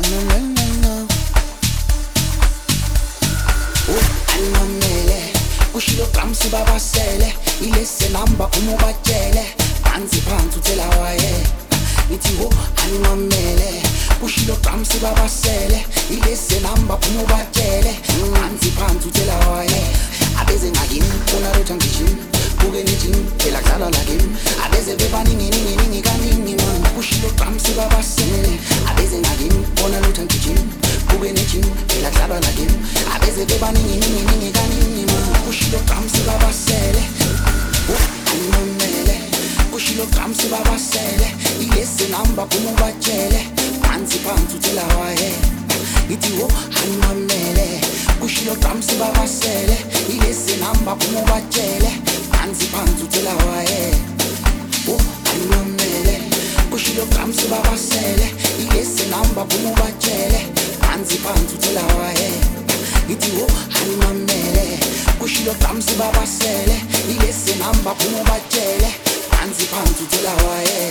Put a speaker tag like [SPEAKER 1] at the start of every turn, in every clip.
[SPEAKER 1] Animamele, kushilo kamsi babasele, ilese namba umubatshele, phansi phansi uthela waye. Ngithi wo animamele, kushilo kamsi babasele, ilese namba umubatshele, phansi phansi uthela waye. Abeze ngakini, funa lutho ngijini, buke nijini, phela kudlalwa la game. Abeze bebaningi ningi ningi kaningi man, kushilo kamsi babasele, abeze ngakini, funa lutho ngijini, buke nijini, phela kudlalwa la game. Abeze bebaningi ningi ningi kaningi man, kushilo kamsi babasele, animamele, kushilo kamsi babasele, ilese namba umubatshele, phansi phansi uthela waye. Ngithi wo animamele, kushilo kamsi babasele, ilese namba umubatshele, phansi phansi uthela waye. Wo animamele, kushilo kamsi babasele, ilese namba umubatshele, phansi phansi uthela waye. Ngithi wo animamele, kushilo kamsi babasele, ilese namba umubatshele, phansi phansi uthela waye.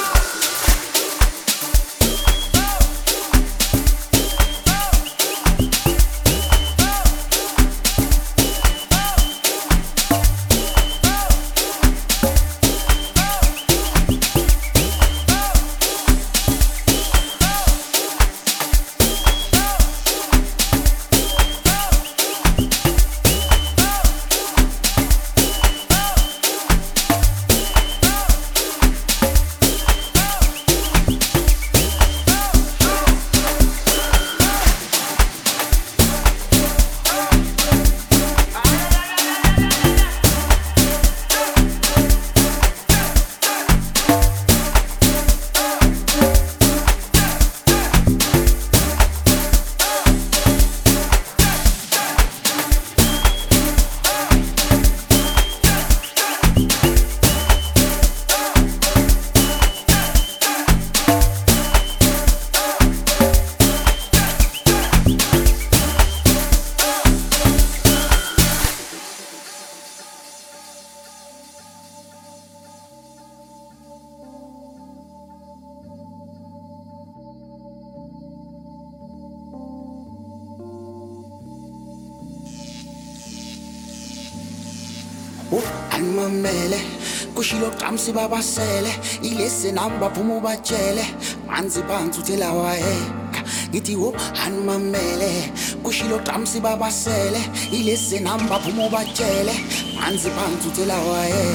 [SPEAKER 1] Animamele, kushilo kamsi babasele, ilese namba umubatshele, phansi phansi uthela waye. Ngithi wo animamele, kushilo kamsi babasele, ilese namba umubatshele, phansi phansi uthela waye.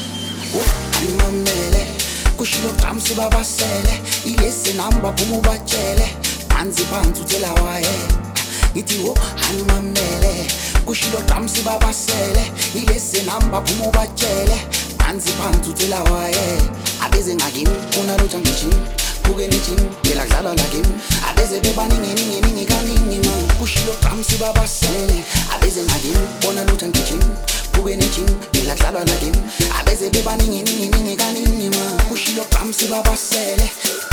[SPEAKER 1] Wo animamele, kushilo kamsi babasele, ilese namba umubatshele, phansi phansi uthela waye. Ngithi wo animamele, kushilo kamsi babasele, ilese namba umubatshele, phansi phansi uthela waye. Abeze ngakini, funa lutho ngijini, buke nijini, phela kudlalwa la game. Abeze bebaningi ningi ningi kaningi man, kushilo kamsi babasele, abeze ngakini, funa lutho ngijini, buke nijini, phela kudlalwa la game. Abeze bebaningi ningi ningi kaningi man, kushilo kamsi babasele,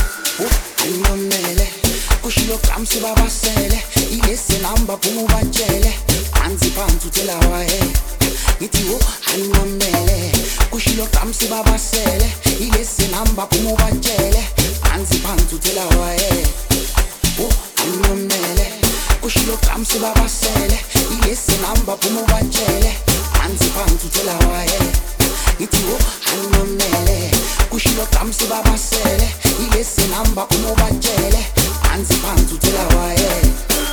[SPEAKER 1] animamele, kushilo kamsi babasele, ilese namba umubatshele, phansi phansi uthela waye. Ngithi wo animamele, kushilo kamsi babasele, ilese namba umubatshele, phansi phansi uthela waye. Wo animamele, kushilo kamsi babasele, ilese namba umubatshele, phansi phansi uthela waye. Ngithi wo animamele, kushilo kamsi babasele, ilese namba umubatshele, phansi phansi uthela waye.